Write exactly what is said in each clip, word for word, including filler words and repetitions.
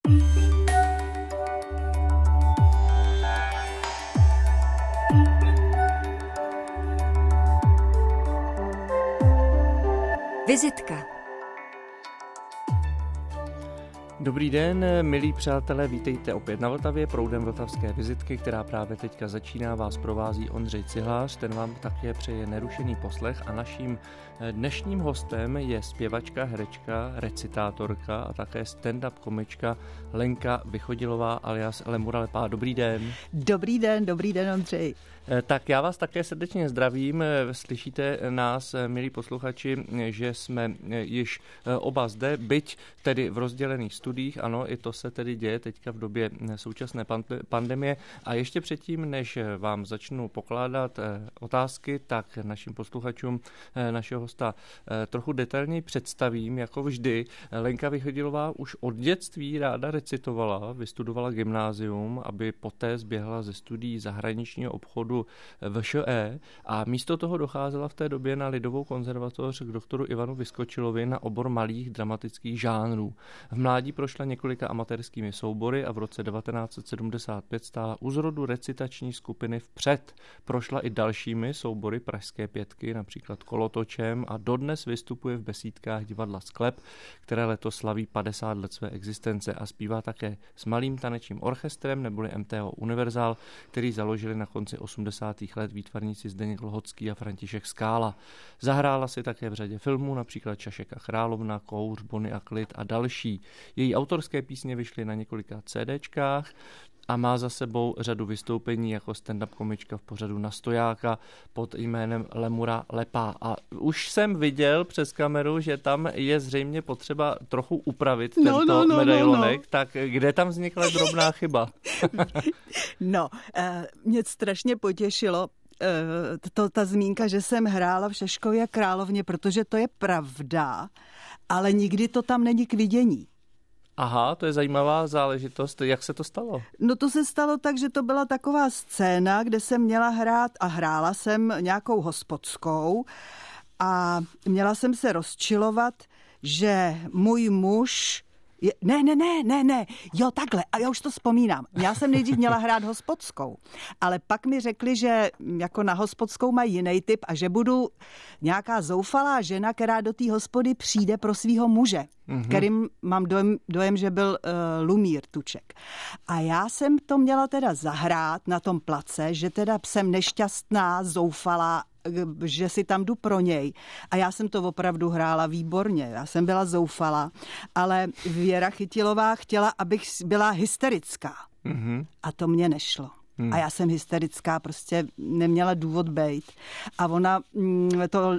Vizitka. Dobrý den, milí přátelé, vítejte opět na Vltavě, proudem vltavské vizitky, která právě teďka začíná, vás provází Ondřej Cihlář, ten vám také přeje nerušený poslech a naším dnešním hostem je zpěvačka, herečka, recitátorka a také stand-up komička Lenka Vychodilová alias Lemura Lepá. Dobrý den. Dobrý den, dobrý den, Ondřej. Tak já vás také srdečně zdravím. Slyšíte nás, milí posluchači, že jsme již oba zde, byť tedy v rozdělených studiích, ano, i to se tedy děje teďka v době současné pandemie. A ještě předtím, než vám začnu pokládat otázky, tak našim posluchačům našeho hosta trochu detailněji představím, jako vždy. Lenka Vychodilová už od dětství ráda recitovala, vystudovala gymnázium, aby poté zběhla ze studií zahraničního obchodu V Š E a místo toho docházela v té době na Lidovou konzervatoř k doktoru Ivanu Vyskočilovi na obor malých dramatických žánrů. V mládí prošla několika amatérskými soubory a v roce devatenáct set sedmdesát pět stála u zrodu recitační skupiny Vpřed. Prošla i dalšími soubory Pražské pětky, například Kolotočem, a dodnes vystupuje v besídkách divadla Sklep, které letos slaví padesát let své existence, a zpívá také s malým tanečním orchestrem neboli M T O Univerzál, který založili na konci osmdesátých let výtvarníci Zdeněk Lhocký a František Skála. Zahrála si také v řadě filmů, například Čašek a Královna, Kouř, Bonny a klid a další. Její autorské písně vyšly na několika CDčkách a má za sebou řadu vystoupení jako stand-up komička v pořadu Na stojáka pod jménem Lemura Lepá. A už jsem viděl přes kameru, že tam je zřejmě potřeba trochu upravit tento no, no, no, medailonek. No, no. Tak kde tam vznikla drobná chyba? No, uh, mě strašně potěšilo uh, to, ta zmínka, že jsem hrála v Šeškově královně, protože to je pravda, ale nikdy to tam není k vidění. Aha, to je zajímavá záležitost. Jak se to stalo? No to se stalo tak, že to byla taková scéna, kde jsem měla hrát a hrála jsem nějakou hospodskou a měla jsem se rozčilovat, že můj muž... Je, ne, ne, ne, ne, ne, jo, takhle, a já už to vzpomínám. Já jsem nejdřív měla hrát hospodskou, ale pak mi řekli, že jako na hospodskou mají jiný typ a že budu nějaká zoufalá žena, která do té hospody přijde pro svýho muže, mm-hmm. kterým mám dojem, dojem že byl uh, Lumír Tuček. A já jsem to měla teda zahrát na tom place, že teda jsem nešťastná, zoufalá, že si tam jdu pro něj. A já jsem to opravdu hrála výborně. Já jsem byla zoufalá, ale Věra Chytilová chtěla, abych byla hysterická. Mm-hmm. A to mě nešlo. Mm. A já jsem hysterická, prostě neměla důvod bejt. A ona to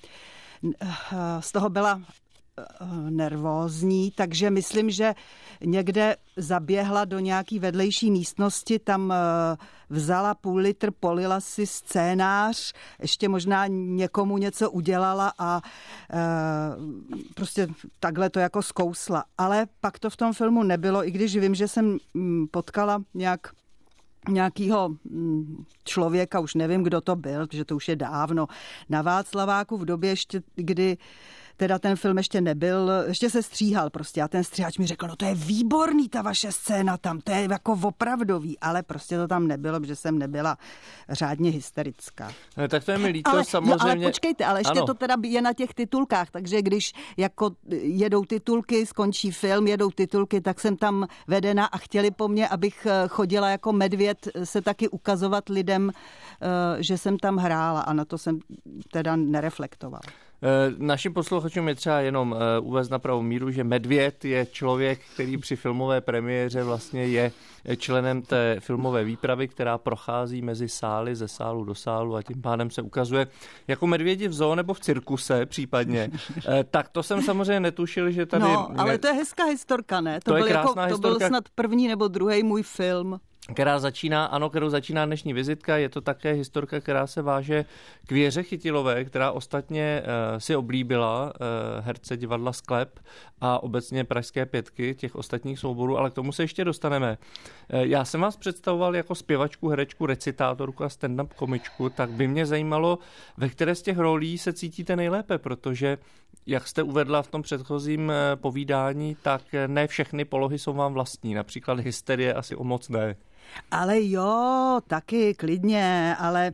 z toho byla nervózní, takže myslím, že někde zaběhla do nějaký vedlejší místnosti, tam vzala půl litr, polila si scénář, ještě možná někomu něco udělala a prostě takhle to jako zkousla. Ale pak to v tom filmu nebylo, i když vím, že jsem potkala nějak nějakýho člověka, už nevím, kdo to byl, protože to už je dávno, na Václaváku v době ještě, kdy teda ten film ještě nebyl, ještě se stříhal prostě a ten stříhač mi řekl, no to je výborný ta vaše scéna tam, to je jako opravdový, ale prostě to tam nebylo, protože jsem nebyla řádně hysterická. No, tak to je mi líto, ale, samozřejmě. No, ale počkejte, ale ještě ano. To teda je na těch titulkách, takže když jako jedou titulky, skončí film, jedou titulky, tak jsem tam vedena a chtěli po mně, abych chodila jako medvěd se taky ukazovat lidem, že jsem tam hrála a na to jsem teda nereflektovala. Našim posluchačům je třeba jenom uvést na pravou míru, že medvěd je člověk, který při filmové premiéře vlastně je členem té filmové výpravy, která prochází mezi sály, ze sálu do sálu a tím pádem se ukazuje jako medvědi v zoo nebo v cirkuse případně. Tak to jsem samozřejmě netušil, že tady... No, ale to je hezká historka, ne? To, to byl je krásná jako, historka. To byl snad první nebo druhý můj film. která začíná, ano, kterou začíná dnešní vizitka. Je to také historka, která se váže k Věře Chytilové, která ostatně uh, si oblíbila uh, herce divadla Sklep a obecně Pražské pětky, těch ostatních souborů, ale k tomu se ještě dostaneme. Uh, já jsem vás představoval jako zpěvačku, herečku, recitátorku a stand-up komičku, tak by mě zajímalo, ve které z těch rolí se cítíte nejlépe, protože jak jste uvedla v tom předchozím povídání, tak ne všechny polohy jsou vám vlastní, například hysterie asi o moc ne. Ale jo, taky klidně, ale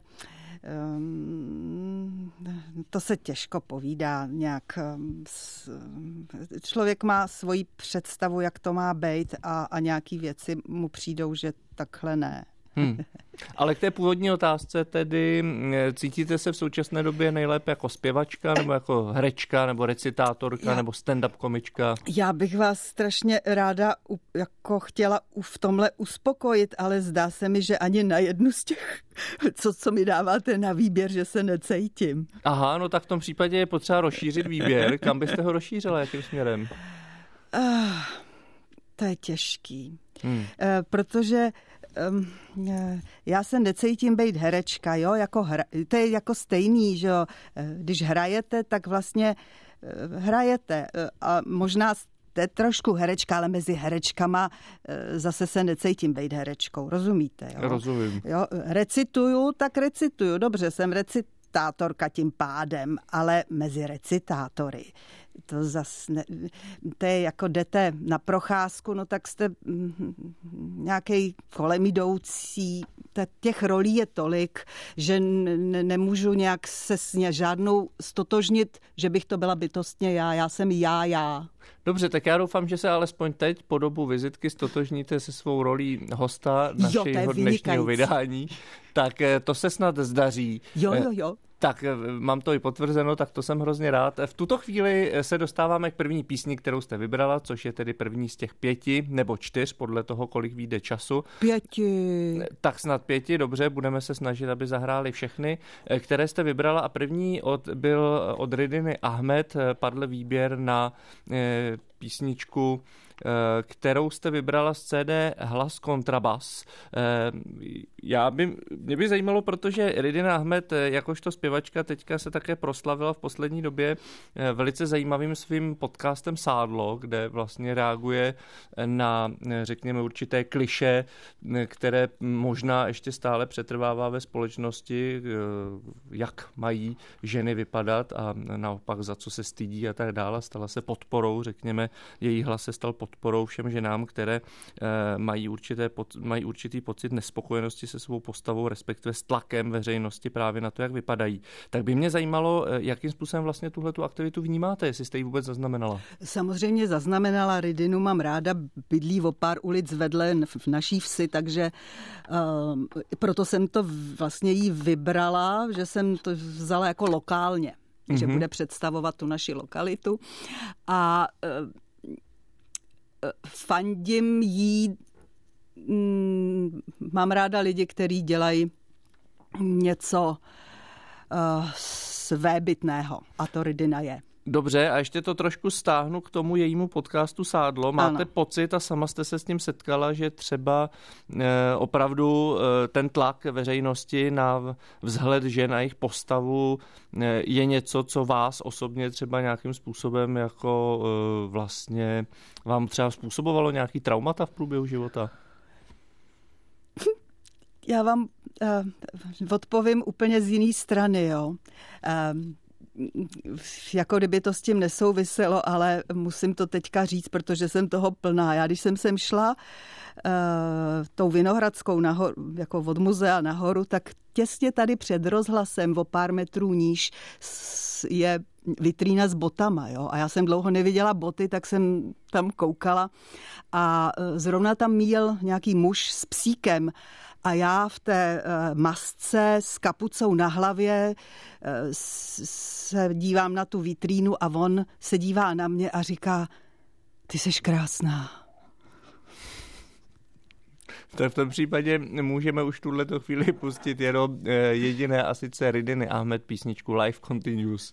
um, to se těžko povídá nějak. Um, člověk má svoji představu, jak to má být a, a nějaký věci mu přijdou, že takhle ne. Hmm. Ale k té původní otázce tedy, cítíte se v současné době nejlépe jako zpěvačka, nebo jako herečka, nebo recitátorka, Já. nebo stand-up komička? Já bych vás strašně ráda jako chtěla v tomhle uspokojit, ale zdá se mi, že ani na jednu z těch, co, co mi dáváte na výběr, že se necítím. Aha, no tak v tom případě je potřeba rozšířit výběr. Kam byste ho rozšířila, jakým směrem? Uh, to je těžký, hmm. uh, protože já se necítím být herečka, jo, jako hra, to je jako stejný, že jo, když hrajete, tak vlastně hrajete a možná jste trošku herečka, ale mezi herečkama zase se necítím být herečkou, rozumíte, jo? Rozumím. Jo, recituju, tak recituju, dobře, jsem recitátorka tím pádem, ale mezi recitátory to zase ne, to je jako jdete na procházku, no tak jste nějaký kolem jdoucí, těch rolí je tolik, že ne, nemůžu nějak se s ně žádnou stotožnit, že bych to byla bytostně já, já jsem já, já. Dobře, tak já doufám, že se alespoň teď po dobu vizitky stotožníte se svou rolí hosta našeho dnešního vydání, tak to se snad zdaří. Jo, jo, jo. Tak mám to i potvrzeno, tak to jsem hrozně rád. V tuto chvíli se dostáváme k první písni, kterou jste vybrala, což je tedy první z těch pěti nebo čtyř, podle toho, kolik vyjde času. Pěti. Tak snad pěti, dobře, budeme se snažit, aby zahráli všechny, které jste vybrala. A první od, byl od Ridiny Ahmed, padl výběr na e, písničku, kterou jste vybrala z C D Hlas kontrabas. Já by, mě by zajímalo, protože Ridina Ahmed jakožto zpěvačka teďka se také proslavila v poslední době velice zajímavým svým podcastem Sádlo, kde vlastně reaguje na, řekněme, určité klišé, které možná ještě stále přetrvává ve společnosti, jak mají ženy vypadat a naopak za co se stydí a tak dále. Stala se podporou, řekněme, její hlas se stal podporou všem ženám, které e, mají, určité, mají určitý pocit nespokojenosti se svou postavou, respektive s tlakem veřejnosti právě na to, jak vypadají. Tak by mě zajímalo, jakým způsobem vlastně tuhletu aktivitu vnímáte, jestli jste ji vůbec zaznamenala. Samozřejmě zaznamenala, Ridinu mám ráda, bydlí o pár ulic vedle v naší vsi, takže uh, proto jsem to vlastně jí vybrala, že jsem to vzala jako lokálně, mm-hmm. že bude představovat tu naši lokalitu a uh, fandím jí, mám ráda lidi, kteří dělají něco uh, svébytného a to Ridina je. Dobře, a ještě to trošku stáhnu k tomu jejímu podcastu Sádlo. Máte ano. pocit, a sama jste se s ním setkala, že třeba e, opravdu e, ten tlak veřejnosti na vzhled žen a jejich postavu e, je něco, co vás osobně třeba nějakým způsobem jako e, vlastně vám třeba způsobovalo nějaký traumata v průběhu života? Já vám uh, odpovím úplně z jiné strany, jo. Um, jako kdyby to s tím nesouviselo, ale musím to teďka říct, protože jsem toho plná. Já když jsem sem šla uh, tou Vinohradskou nahoru, jako od muzea nahoru, tak těsně tady před rozhlasem o pár metrů níž je vitrína s botama. Jo? A já jsem dlouho neviděla boty, tak jsem tam koukala a zrovna tam míjel nějaký muž s psíkem. A já v té uh, masce s kapucou na hlavě uh, se dívám na tu vitrínu a on se dívá na mě a říká, ty seš krásná. Tak v tom případě můžeme už tuhleto chvíli pustit jenom uh, jediné a sice Ridiny Ahmed písničku Life Continues.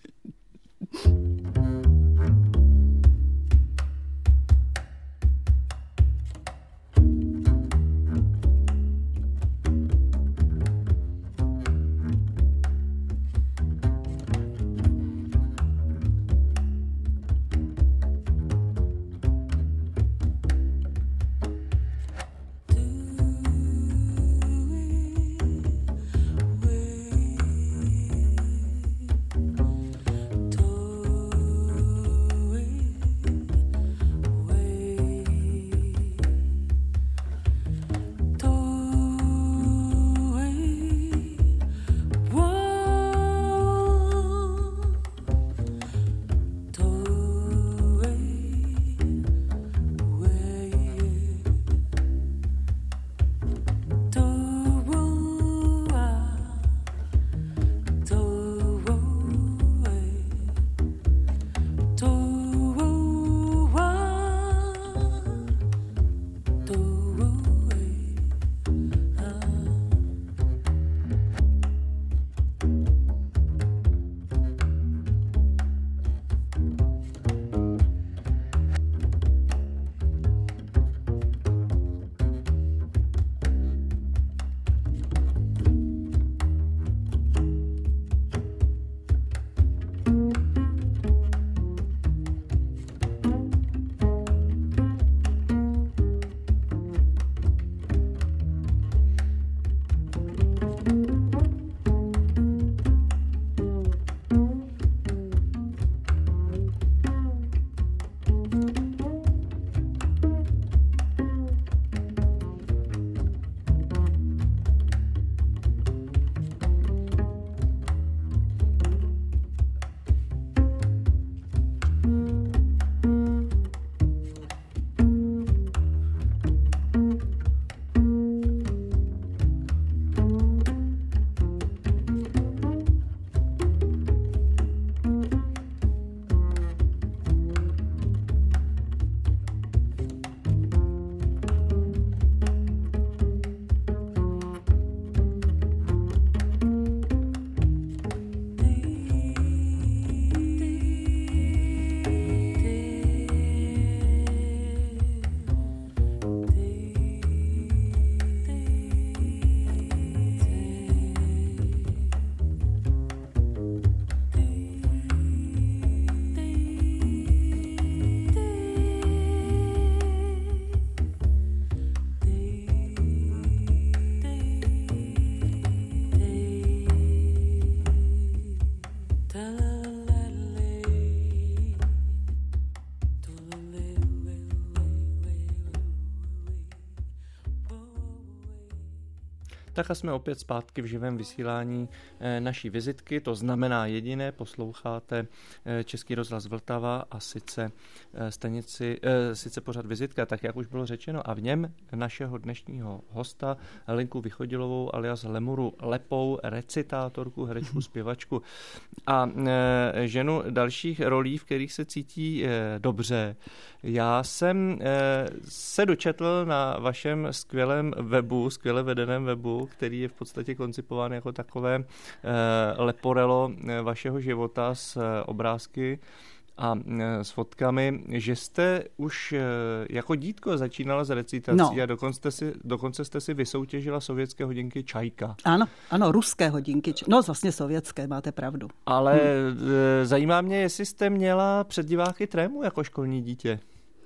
Tak a jsme opět zpátky v živém vysílání naší vizitky, to znamená jediné, posloucháte Český rozhlas Vltava a sice stanici, sice pořad vizitka, tak jak už bylo řečeno, a v něm našeho dnešního hosta Lenku Vychodilovou alias Lemuru Lepou, recitátorku, herečku, zpěvačku a ženu dalších rolí, v kterých se cítí dobře. Já jsem se dočetl na vašem skvělém webu, skvěle vedeném webu, který je v podstatě koncipován jako takové leporelo vašeho života s obrázky a s fotkami, že jste už jako dítko začínala s recitací no. a dokonce, si, dokonce jste si vysoutěžila sovětské hodinky Čajka. Ano, ano, ruské hodinky, no vlastně sovětské, máte pravdu. Ale hmm. zajímá mě, jestli jste měla před diváky trému jako školní dítě.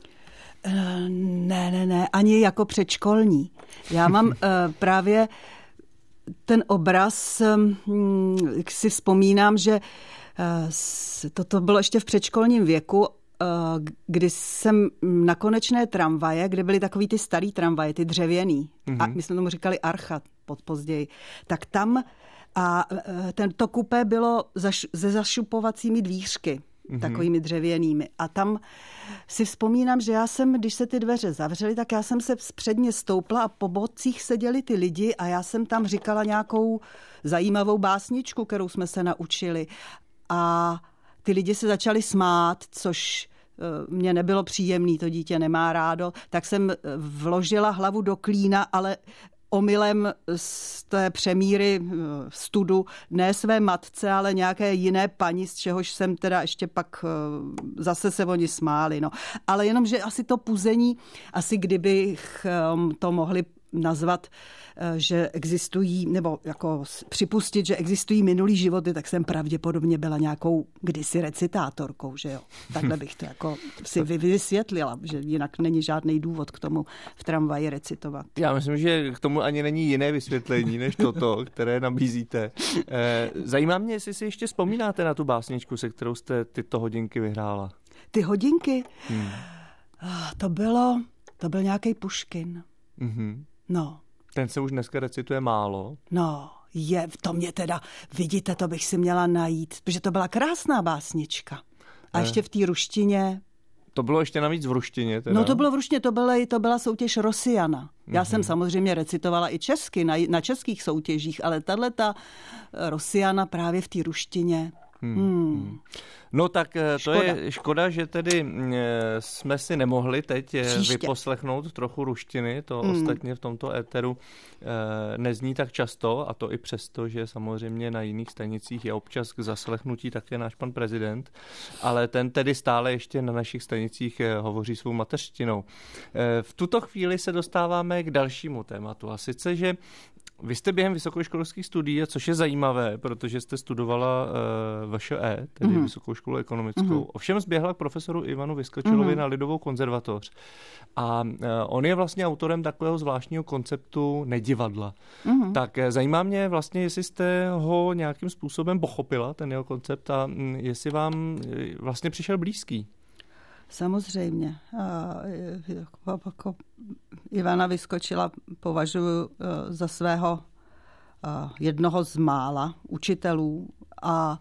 Ne, ne, ne, ani jako předškolní. Já mám uh, právě ten obraz, um, jak si vzpomínám, že uh, toto bylo ještě v předškolním věku, uh, kdy jsem na konečné tramvaje, kde byly takový ty starý tramvaje, ty dřevěný, mm-hmm. a my jsme tomu říkali archa později, tak tam a uh, tento kupé bylo zaš, se zašupovacími dvířky. Mm-hmm. Takovými dřevěnými. A tam si vzpomínám, že já jsem, když se ty dveře zavřely, tak já jsem se předně stoupla a po bodcích seděli ty lidi a já jsem tam říkala nějakou zajímavou básničku, kterou jsme se naučili. A ty lidi se začali smát, což mě nebylo příjemný, to dítě nemá rádo, tak jsem vložila hlavu do klína, ale omylem z té přemíry studu ne své matce, ale nějaké jiné paní, z čehož jsem teda ještě pak zase se oni smáli. No. Ale jenom, že asi to puzení, asi kdybych to mohli nazvat, že existují, nebo jako připustit, že existují minulý životy, tak jsem pravděpodobně byla nějakou kdysi recitátorkou, že jo. Takhle bych to jako si vysvětlila, že jinak není žádný důvod k tomu v tramvaji recitovat. Já myslím, že k tomu ani není jiné vysvětlení, než toto, které nabízíte. Zajímá mě, jestli si ještě vzpomínáte na tu básničku, se kterou jste tyto hodinky vyhrála. Ty hodinky? Hmm. To bylo, to byl nějaký Puškin. Mhm. No. Ten se už dneska recituje málo. No, je, to mě teda, vidíte, to bych si měla najít, protože to byla krásná básnička. A eh. ještě v té ruštině. To bylo ještě navíc v ruštině teda? No to bylo v ruštině, to byla, to byla soutěž Rosiana. Já mm-hmm. jsem samozřejmě recitovala i česky, na, na českých soutěžích, ale tahleta Rosiana právě v té ruštině. Hmm. Hmm. No tak to škoda. Je škoda, že tedy jsme si nemohli teď Příště. vyposlechnout trochu ruštiny, to hmm. ostatně v tomto éteru nezní tak často, a to i přesto, že samozřejmě na jiných stanicích je občas k zaslechnutí také náš pan prezident, ale ten tedy stále ještě na našich stanicích hovoří svou mateřštinou. V tuto chvíli se dostáváme k dalšímu tématu, a sice, že vy jste během vysokoškolských studií, což je zajímavé, protože jste studovala uh, V Š E, tedy mm. Vysokou školu ekonomickou. Mm. Ovšem zběhla k profesoru Ivanu Vyskočilovi mm. na Lidovou konzervatoř. A uh, on je vlastně autorem takového zvláštního konceptu nedivadla. Mm. Tak uh, zajímá mě vlastně, jestli jste ho nějakým způsobem pochopila, ten jeho koncept, a um, jestli vám uh, vlastně přišel blízký. Samozřejmě. Jako Ivana Vyskočila považuji za svého jednoho z mála učitelů a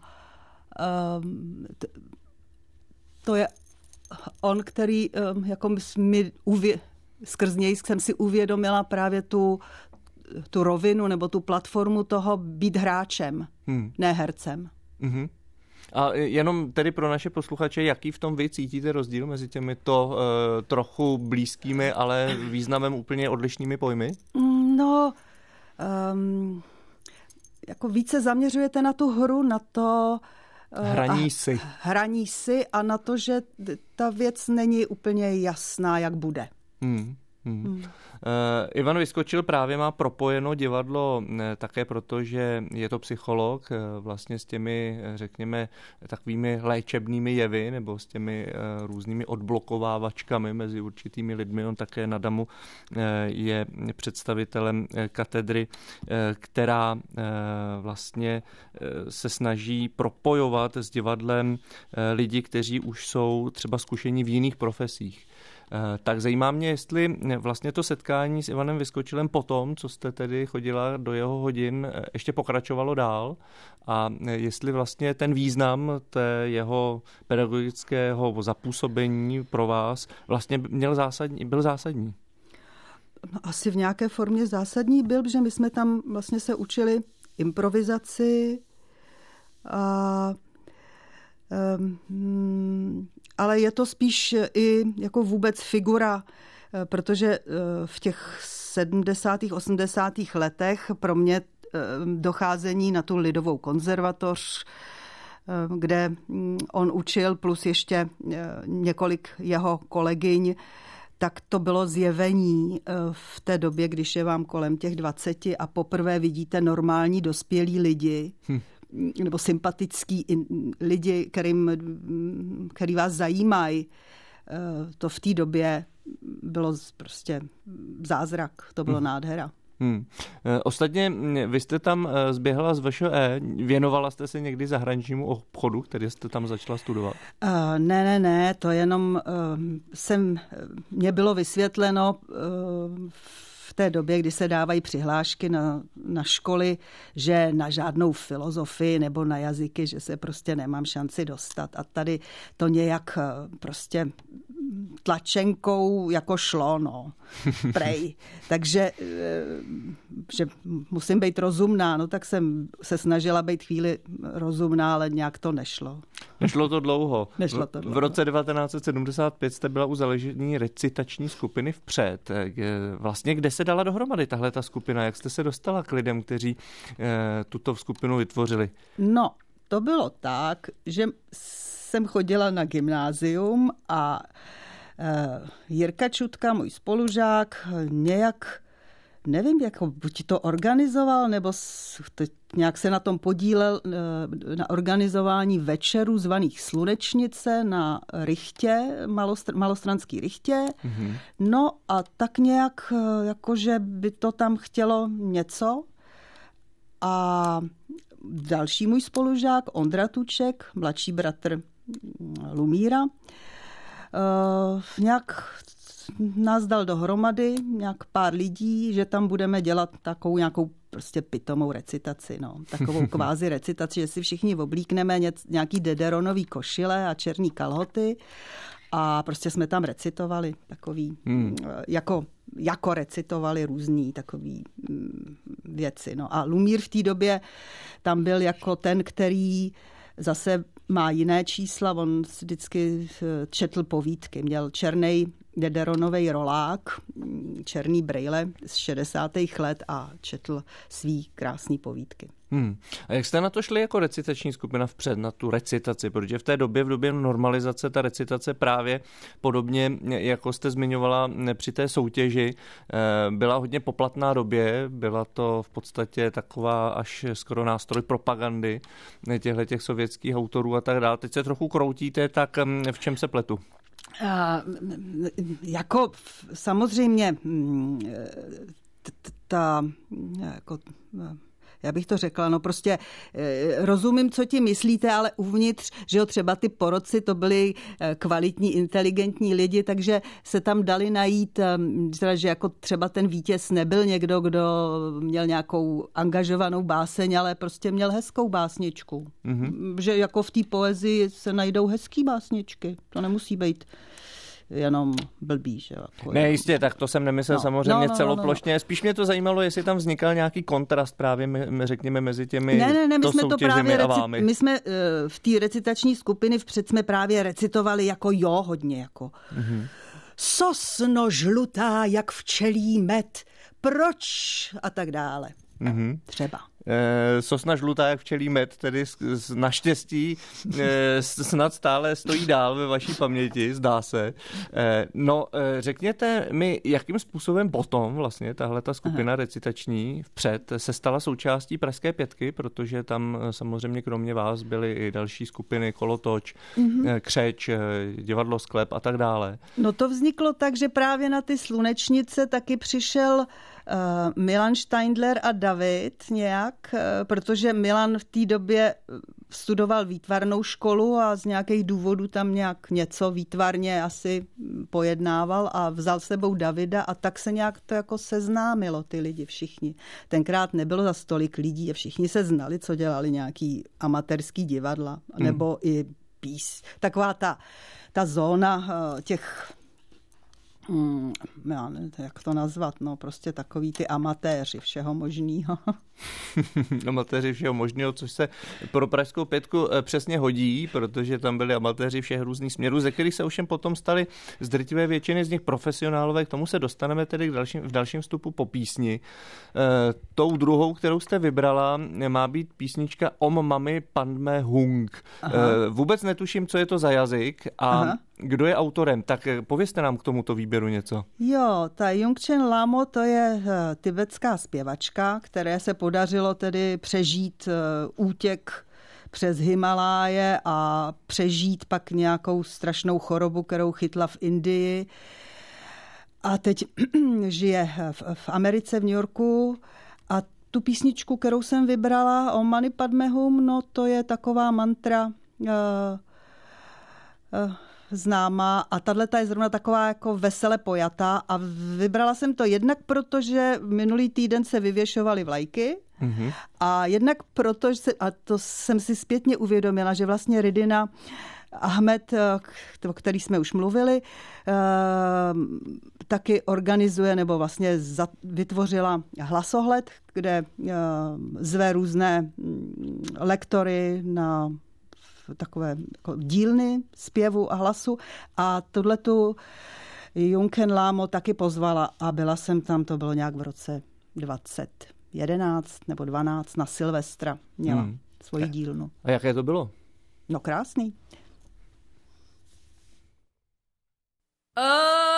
to je on, který jako mi uvě, skrz něj jsem si uvědomila právě tu, tu rovinu nebo tu platformu toho být hráčem, hmm. ne hercem. Mm-hmm. A jenom tedy pro naše posluchače, jaký v tom vy cítíte rozdíl mezi těmito uh, trochu blízkými, ale významem úplně odlišnými pojmy? No, um, jako více zaměřujete na tu hru, na to... Uh, hraní si. Hraní si a na to, že ta věc není úplně jasná, jak bude. Hmm. Hmm. Hmm. Uh, Ivan Vyskočil právě má propojeno divadlo také proto, že je to psycholog vlastně s těmi, řekněme, takovými léčebnými jevy nebo s těmi uh, různými odblokovávačkami mezi určitými lidmi. On také na Damu uh, je představitelem uh, katedry, uh, která uh, vlastně uh, se snaží propojovat s divadlem uh, lidi, kteří už jsou třeba zkušení v jiných profesích. Tak zajímá mě, jestli vlastně to setkání s Ivanem Vyskočilem potom, co jste tedy chodila do jeho hodin, ještě pokračovalo dál a jestli vlastně ten význam té jeho pedagogického zapůsobení pro vás vlastně měl zásadní, byl zásadní. No, asi v nějaké formě zásadní byl, že my jsme tam vlastně se učili improvizaci, a, um, ale je to spíš i jako vůbec figura, protože v těch sedmdesátých, osmdesátých letech pro mě docházení na tu lidovou konzervatoř, kde on učil, plus ještě několik jeho kolegyň, tak to bylo zjevení v té době, když je vám kolem těch dvaceti a poprvé vidíte normální dospělí lidi, hm. nebo sympatický lidi, kterým, který vás zajímají. To v té době bylo prostě zázrak, to bylo hm. nádhera. Hmm. Ostatně vy jste tam zběhla z V Š E, věnovala jste se někdy zahraničnímu obchodu, který jste tam začala studovat? Uh, ne, ne, ne, to jenom uh, jsem, mě bylo vysvětleno uh, v té době, kdy se dávají přihlášky na, na školy, že na žádnou filozofii nebo na jazyky, že se prostě nemám šanci dostat. A tady to nějak uh, prostě tlačenkou jako šlo, no, prej. Takže, že musím být rozumná, no tak jsem se snažila být chvíli rozumná, ale nějak to nešlo. Nešlo to dlouho. Nešlo to dlouho. V roce devatenáct set sedmdesát pět jste byla u založení recitační skupiny Vpřed. Vlastně kde se dala dohromady tahle ta skupina? Jak jste se dostala k lidem, kteří tuto skupinu vytvořili? No, to bylo tak, že jsem chodila na gymnázium a Jirka Čutka, můj spolužák, nějak, nevím, jako buď to organizoval, nebo nějak se na tom podílel na organizování večerů zvaných Slunečnice na Rychtě, malostr- malostranský Rychtě. Mm-hmm. No a tak nějak, jakože by to tam chtělo něco. A další můj spolužák, Ondra Tuček, mladší bratr Lumíra, Uh, nějak nás dal dohromady, nějak pár lidí, že tam budeme dělat takovou nějakou prostě pitomou recitaci, no. Takovou kvázi recitaci, že si všichni oblíkneme nějaký dederonový košile a černý kalhoty a prostě jsme tam recitovali takový, hmm. jako, jako recitovali různý takový věci, no. A Lumír v té době tam byl jako ten, který zase má jiné čísla, on vždycky četl povídky. Měl černý dederonový rolák, černý brejle z šedesátých let a četl svý krásný povídky. Hmm. A jak jste na to šli jako recitační skupina Vpřed, na tu recitaci? Protože v té době, v době normalizace, ta recitace právě podobně, jako jste zmiňovala při té soutěži, byla hodně poplatná době, byla to v podstatě taková až skoro nástroj propagandy těchto těch sovětských autorů a tak dále. Teď se trochu kroutíte, tak v čem se pletu? A, jako samozřejmě ta jako já bych to řekla, no prostě eh, rozumím, co ti myslíte, ale uvnitř, že jo, třeba ty poroci, to byli eh, kvalitní, inteligentní lidi, takže se tam dali najít, eh, teda, že jako třeba ten vítěz nebyl někdo, kdo měl nějakou angažovanou báseň, ale prostě měl hezkou básničku. Mm-hmm. Že jako v té poezii se najdou hezký básničky, to nemusí být jenom blbý, že jo. Ne, jistě, tak to jsem nemyslel no, samozřejmě no, no, celoplošně. No, no. Spíš mě to zajímalo, jestli tam vznikal nějaký kontrast právě, řekněme, mezi těmi ne, ne, ne, my jsme to právě a vámi. My jsme v té recitační skupiny Vpřed jsme právě recitovali jako jo, hodně jako. Mm-hmm. Sosno žlutá, jak včelí med, proč? A tak dále. Mm-hmm. Třeba. E, sosna žlutá jak včelí med, tedy naštěstí e, snad stále stojí dál ve vaší paměti, zdá se. E, no, e, řekněte mi, jakým způsobem potom vlastně tahle ta skupina Aha. recitační Vpřed se stala součástí Pražské pětky, protože tam samozřejmě kromě vás byly i další skupiny, Kolotoč, mm-hmm. Křeč, Divadlo Sklep a tak dále. No to vzniklo tak, že právě na ty Slunečnice taky přišel Milan Steindler a David nějak, protože Milan v té době studoval výtvarnou školu a z nějakých důvodů tam nějak něco výtvarně asi pojednával a vzal s sebou Davida a tak se nějak to jako seznámilo ty lidi všichni. Tenkrát nebylo za stolik lidí a všichni se znali, co dělali nějaký amatérský divadla nebo hmm. i pís. Taková ta, ta zóna těch... Hmm, já nevím, jak to nazvat, no prostě takový ty amatéři všeho možného. Amatéři všeho možného, což se pro Pražskou pětku přesně hodí, protože tam byli amatéři všech různých směrů, ze kterých se ovšem potom stali z drtivé většiny z nich profesionálové. K tomu se dostaneme tedy k dalším, v dalším vstupu po písni. E, tou druhou, kterou jste vybrala, má být písnička Om Mami Padme Hung. E, vůbec netuším, co je to za jazyk a Aha. kdo je autorem. Tak povězte nám k tomuto výběru něco. Jo, ta Jungchen Lhamo, to je tibetská zpěvačka, které se podařilo tedy přežít útěk přes Himaláje a přežít pak nějakou strašnou chorobu, kterou chytla v Indii. A teď žije v, v Americe, v New Yorku. A tu písničku, kterou jsem vybrala, Om Mani Padme Hum, no to je taková mantra uh, uh, známá a tato je zrovna taková jako vesele pojatá a vybrala jsem to jednak proto, že minulý týden se vyvěšovaly vlajky mm-hmm. a jednak proto, že se, a to jsem si zpětně uvědomila, že vlastně Ridina Ahmed, o který jsme už mluvili, taky organizuje nebo vlastně vytvořila hlasohled, kde zve různé lektory na takové jako dílny zpěvu a hlasu a tohletu Jungchen Lhamo taky pozvala a byla jsem tam, to bylo nějak v roce dvacet jedenáct nebo dvanáct na Silvestra měla hmm. svoji dílnu. A jaké to bylo? No krásný. Oh!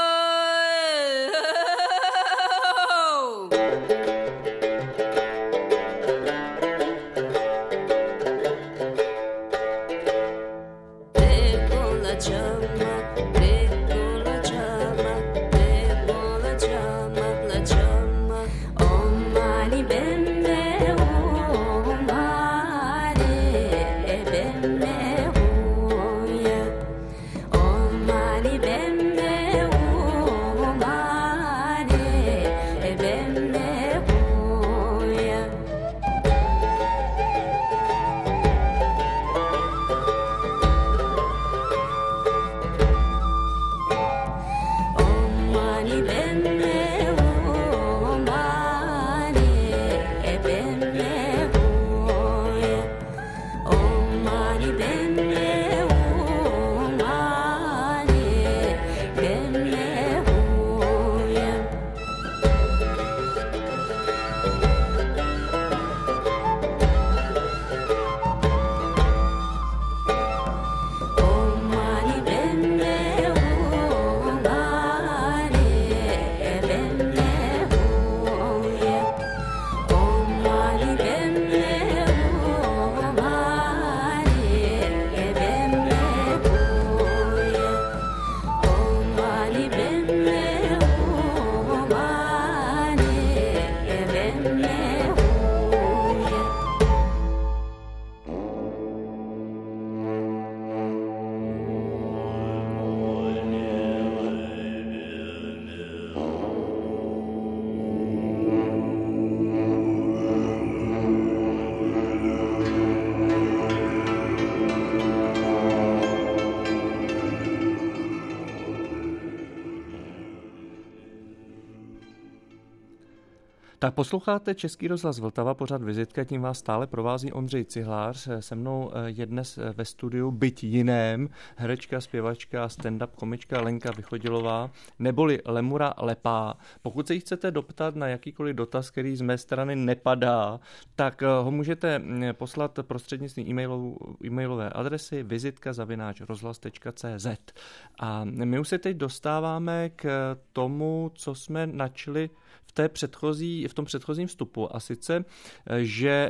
Tak posloucháte Český rozhlas Vltava, pořad Vizitka, tím vás stále provází Ondřej Cihlář. Se mnou je dnes ve studiu, byť jiném, herečka, zpěvačka, stand-up komička Lenka Vychodilová, neboli Lemura Lepá. Pokud se jí chcete doptat na jakýkoliv dotaz, který z mé strany nepadá, tak ho můžete poslat prostřednictvím e-mailu, e-mailové adresy vizitka zavináč rozhlas tečka cé zet. A my už se teď dostáváme k tomu, co jsme načli v té předchozí, v tom předchozím vstupu, a sice, že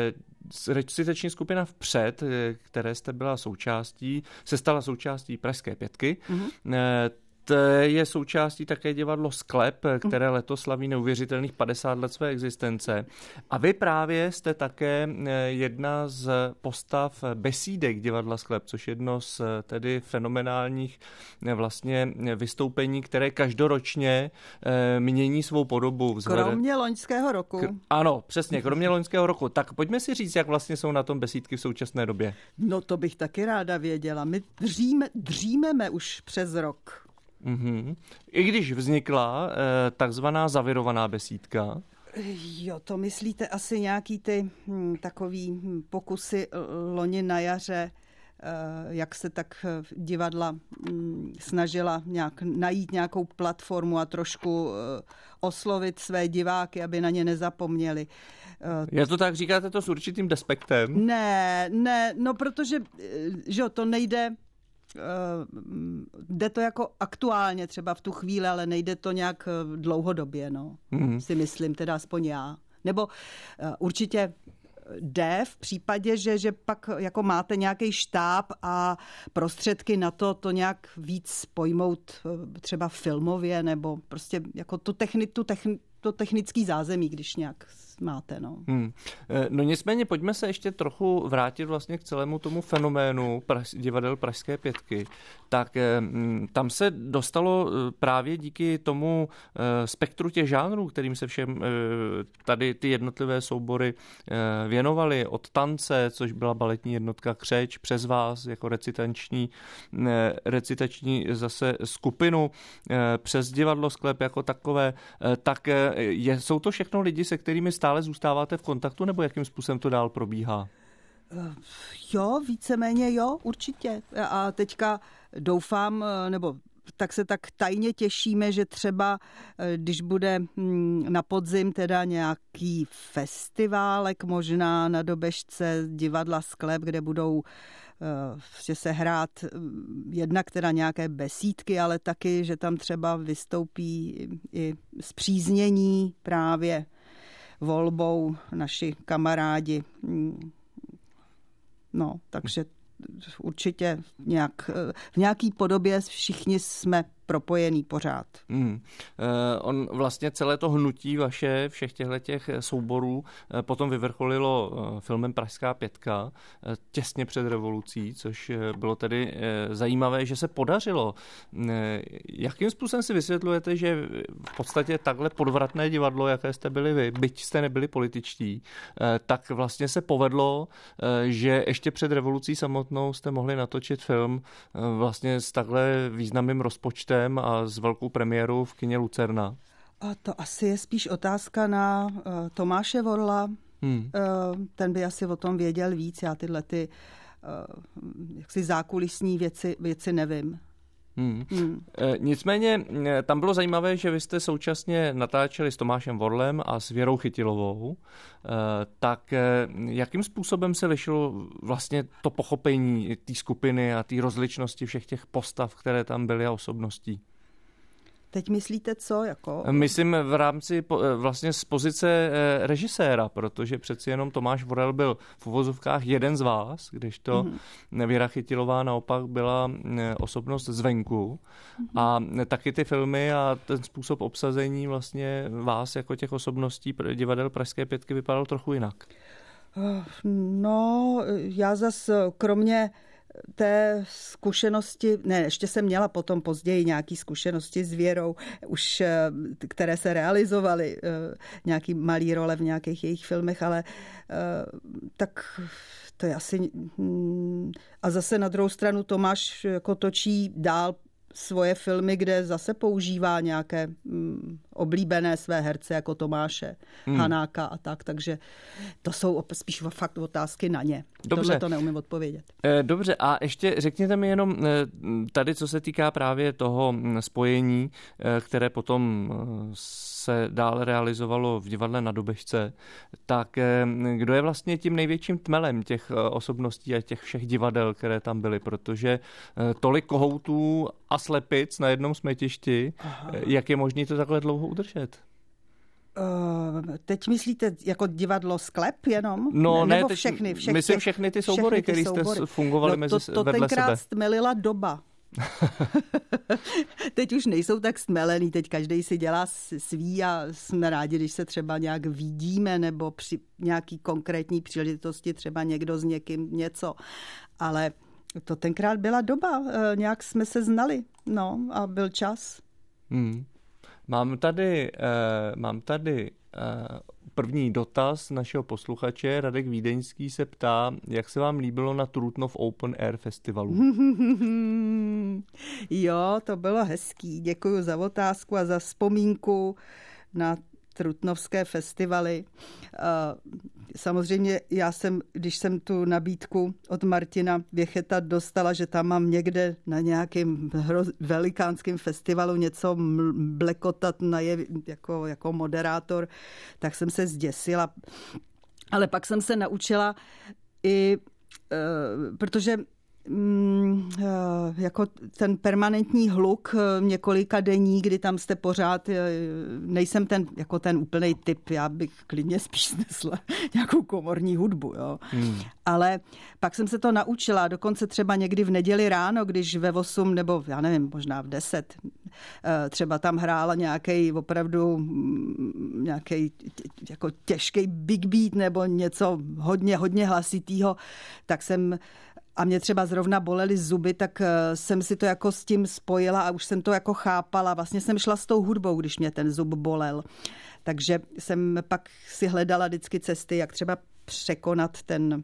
recitační skupina Vpřed, které jste byla součástí, se stala součástí Pražské pětky. Mm-hmm. To je součástí také divadlo Sklep, které letos slaví neuvěřitelných padesát let své existence. A vy právě jste také jedna z postav besídek divadla Sklep, což je jedno z tedy fenomenálních vlastně vystoupení, které každoročně mění svou podobu. Vzhledem... Kromě loňského roku. K... Ano, přesně, kromě loňského roku. Tak pojďme si říct, jak vlastně jsou na tom besídky v současné době. No to bych taky ráda věděla. My dříme, dřímeme už přes rok. Mm-hmm. I když vznikla eh, takzvaná zavirovaná besídka. Jo, to myslíte asi nějaký ty hm, takový hm, pokusy loni na jaře, eh, jak se tak divadla hm, snažila nějak najít nějakou platformu a trošku eh, oslovit své diváky, aby na ně nezapomněli. Já to tak říkáte to s určitým despektem? Ne, ne, no protože že to nejde... jde to jako aktuálně třeba v tu chvíli, ale nejde to nějak dlouhodobě, no. Mm-hmm. Si myslím, teda aspoň já. Nebo uh, určitě jde v případě, že, že pak jako máte nějaký štáb a prostředky na to, to nějak víc pojmout třeba filmově, nebo prostě jako tu, techni, tu techni, to technický zázemí, když nějak máte, no. Hmm. No nicméně pojďme se ještě trochu vrátit vlastně k celému tomu fenoménu praž, divadel Pražské pětky. Tak tam se dostalo právě díky tomu spektru těch žánrů, kterým se všem tady ty jednotlivé soubory věnovaly, od tance, což byla baletní jednotka Křeč, přes vás jako recitační, recitační zase skupinu, přes divadlo Sklep jako takové, tak je, jsou to všechno lidi, se kterými stále ale zůstáváte v kontaktu, nebo jakým způsobem to dál probíhá? Jo, víceméně jo, určitě. A teďka doufám, nebo tak se tak tajně těšíme, že třeba, když bude na podzim teda nějaký festiválek možná na Dobežce divadla Sklep, kde budou že se hrát jednak teda nějaké besídky, ale taky, že tam třeba vystoupí i spříznění právě volbou naši kamarádi. No, takže určitě nějak, v nějaký podobě všichni jsme propojený pořád. Hmm. Eh, on vlastně celé to hnutí vaše, všech těch souborů, eh, potom vyvrcholilo eh, filmem Pražská pětka eh, těsně před revolucí, což eh, bylo tedy eh, zajímavé, že se podařilo. Eh, jakým způsobem si vysvětlujete, že v podstatě takhle podvratné divadlo, jaké jste byli vy, byť jste nebyli političtí, eh, tak vlastně se povedlo, eh, že ještě před revolucí samotnou jste mohli natočit film eh, vlastně s takhle významným rozpočtem a s velkou premiérou v kině Lucerna? A to asi je spíš otázka na uh, Tomáše Vorla. Hmm. Uh, ten by asi o tom věděl víc. Já tyhle ty uh, jaksi zákulisní věci, věci nevím. Hmm. Hmm. E, nicméně tam bylo zajímavé, že vy jste současně natáčeli s Tomášem Vorlem a s Věrou Chytilovou. E, tak e, jakým způsobem se lišilo vlastně to pochopení té skupiny a té rozličnosti všech těch postav, které tam byly a osobností? Teď myslíte co? Jako... Myslím v rámci vlastně z pozice režiséra, protože přeci jenom Tomáš Vorel byl v uvozovkách jeden z vás, kdežto mm-hmm. Věra Chytilová naopak byla osobnost zvenku. Mm-hmm. A taky ty filmy a ten způsob obsazení vlastně vás jako těch osobností divadel Pražské pětky vypadal trochu jinak. No, já zas kromě té zkušenosti, ne, ještě jsem měla potom později nějaké zkušenosti s Věrou, už, které se realizovaly, nějaký malý role v nějakých jejich filmech, ale tak to je asi... A zase na druhou stranu Tomáš jako točí dál svoje filmy, kde zase používá nějaké mm, oblíbené své herce jako Tomáše, hmm. Hanáka a tak, takže to jsou spíš fakt otázky na ně. Dobře. Tohle to neumím odpovědět. Dobře, a ještě řekněte mi jenom tady, co se týká právě toho spojení, které potom se dále realizovalo v divadle na Dobežce, tak kdo je vlastně tím největším tmelem těch osobností a těch všech divadel, které tam byly, protože tolik kohoutů a slepic na jednom smetišti, aha. Jak je možné to takhle dlouho udržet? Uh, teď myslíte jako divadlo Sklep jenom? No ne, ne, nebo teď všechny, všechny, myslím všechny ty soubory, které jste fungovali no, mezi to, to vedle sebe. To tenkrát stmelila doba. Teď už nejsou tak stmelený, teď každý si dělá svý a jsme rádi, když se třeba nějak vidíme nebo při nějaký konkrétní příležitosti třeba někdo s někým něco. Ale to tenkrát byla doba, nějak jsme se znali, no a byl čas. Hmm. Mám tady, eh, mám tady eh, první dotaz našeho posluchače. Radek Vídeňský se ptá, jak se vám líbilo na Trutnov Open Air festivalu? Jo, to bylo hezký. Děkuji za otázku a za vzpomínku na trutnovské festivaly. Samozřejmě já jsem, když jsem tu nabídku od Martina Věcheta dostala, že tam mám někde na nějakém velikánském festivalu něco blekotat na je, jako, jako moderátor, tak jsem se zděsila. Ale pak jsem se naučila i, protože jako ten permanentní hluk několika denní, kdy tam jste pořád, nejsem ten, jako ten úplnej typ, já bych klidně spíš snesla nějakou komorní hudbu, jo. Hmm. Ale pak jsem se to naučila, dokonce třeba někdy v neděli ráno, když ve osm nebo já nevím, možná v deset, třeba tam hrála nějaký opravdu nějaký jako těžký big beat nebo něco hodně, hodně hlasitýho, tak jsem a mě třeba zrovna bolely zuby, tak jsem si to jako s tím spojila a už jsem to jako chápala. Vlastně jsem šla s tou hudbou, když mě ten zub bolel. Takže jsem pak si hledala vždycky cesty, jak třeba překonat ten,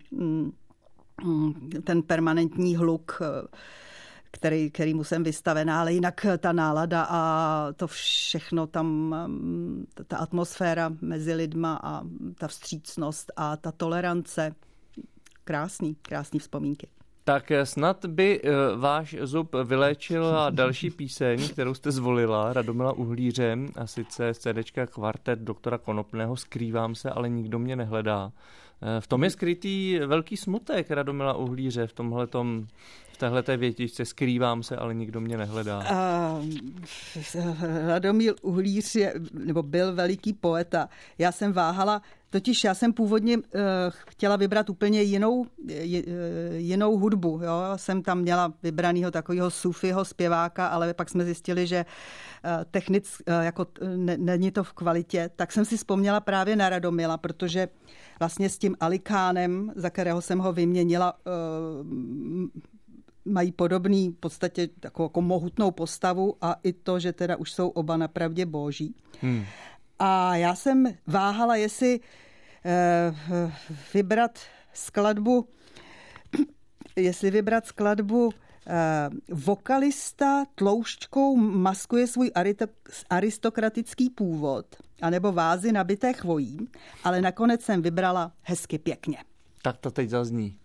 ten permanentní hluk, který, kterýmu jsem vystavená, ale jinak ta nálada a to všechno tam, ta atmosféra mezi lidma a ta vstřícnost a ta tolerance. Krásný, krásný vzpomínky. Tak snad by váš zub vyléčila další píseň, kterou jste zvolila, Radomila Uhlíře, a sice z CDčka Kvartet doktora Konopného Skrývám se, ale nikdo mě nehledá. V tom je skrytý velký smutek Radomila Uhlíře, v tomhletom, v téhleté větičce Skrývám se, ale nikdo mě nehledá. Uh, Radomil Uhlíř je, nebo byl veliký poeta. Já jsem váhala, totiž já jsem původně uh, chtěla vybrat úplně jinou, j, jinou hudbu. Jo? Jsem tam měla vybranýho takového sufiho zpěváka, ale pak jsme zjistili, že uh, technic, uh, jako ne, není to v kvalitě. Tak jsem si vzpomněla právě na Radomila, protože vlastně s tím Alikánem, za kterého jsem ho vyměnila, uh, mají podobný v podstatě takovou jako mohutnou postavu a i to, že teda už jsou oba na pravdě boží. Hmm. A já jsem váhala, jestli eh, vybrat skladbu, jestli vybrat skladbu eh, vokalista tloušťkou maskuje svůj aristokratický původ, anebo vázy nabité chvojí, ale nakonec jsem vybrala Hezky pěkně. Tak to teď zazní.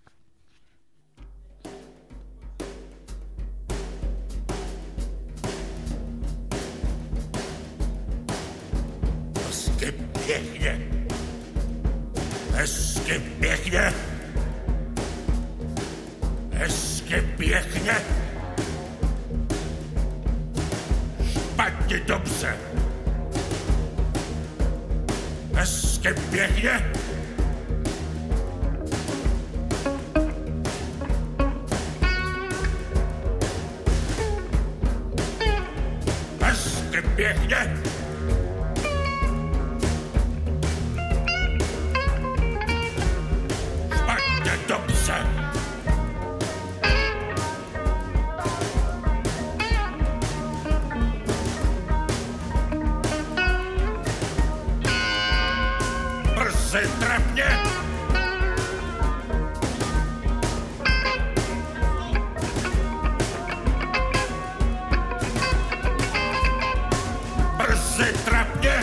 Hezky pěkně, hezky pěkně, hezky pěkně, špatně dobře, hezky pěkně, hezky pěkně, dobře. Brzy trapně. Brzy trapně.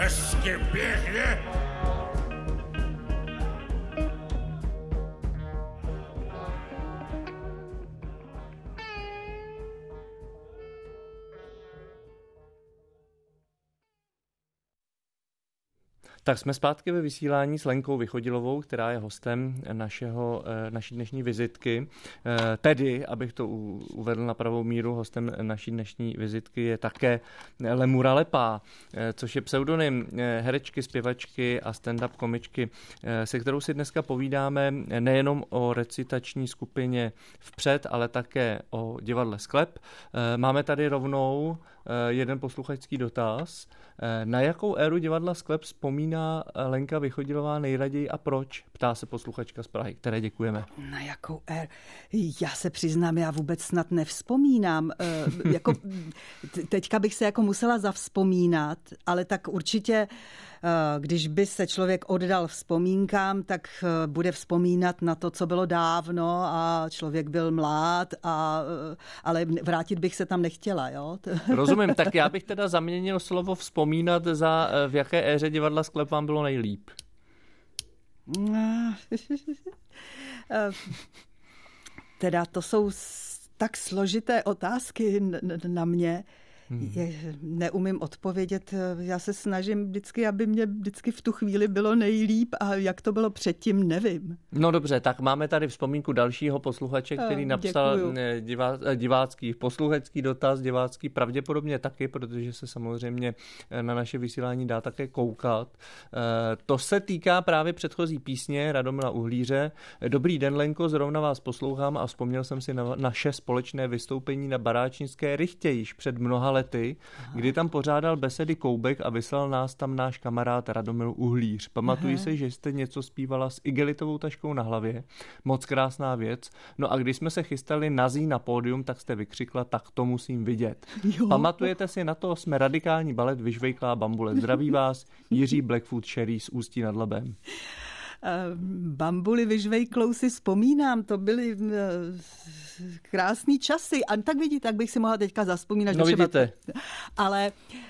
Hezky pěkně. Tak jsme zpátky ve vysílání s Lenkou Vychodilovou, která je hostem našeho, naší dnešní vizitky. Tedy, abych to uvedl na pravou míru, hostem naší dnešní vizitky je také Lemura Lepá, což je pseudonym herečky, zpěvačky a stand-up komičky, se kterou si dneska povídáme nejenom o recitační skupině Vpřed, ale také o divadle Sklep. Máme tady rovnou jeden posluchačský dotaz. Na jakou éru divadla Sklep vzpomíná Lenka Vychodilová nejraději a proč? Ptá se posluchačka z Prahy, které děkujeme. Na jakou éru? Já se přiznám, já vůbec snad nevzpomínám. E, jako, teďka bych se jako musela zavzpomínat, ale tak určitě, když by se člověk oddal vzpomínkám, tak bude vzpomínat na to, co bylo dávno a člověk byl mlád, a, ale vrátit bych se tam nechtěla. Jo? Rozumím, tak já bych teda zaměnil slovo vzpomínat za v jaké éře divadla Sklep vám bylo nejlíp. Teda to jsou tak složité otázky na mě. Je, neumím odpovědět. Já se snažím vždycky, aby mě vždycky v tu chvíli bylo nejlíp a jak to bylo předtím, nevím. No dobře, tak máme tady vzpomínku dalšího posluchače, který napsal divá, divácký posluchačský dotaz, divácký pravděpodobně taky, protože se samozřejmě na naše vysílání dá také koukat. To se týká právě předchozí písně Radomila Uhlíře. Dobrý den, Lenko, zrovna vás poslouchám a vzpomněl jsem si na naše společné vystoupení na Baráčnické Rychtě již před mnoha lety, Aha. kdy tam pořádal besedy Koubek a vyslal nás tam náš kamarád Radomil Uhlíř. Pamatuji se, že jste něco zpívala s igelitovou taškou na hlavě. Moc krásná věc. No a když jsme se chystali nazí na pódium, tak jste vykřikla, tak to musím vidět. Jo. Pamatujete si na to? Jsme radikální balet Vyžvejklá bambule. Zdraví vás Jiří Blackfoot Sherry z Ústí nad Labem. Bambuli Vyžvejklou si vzpomínám, to byly krásný časy. A tak vidíte, tak bych si mohla teďka zazpomínat. No vidíte. Ale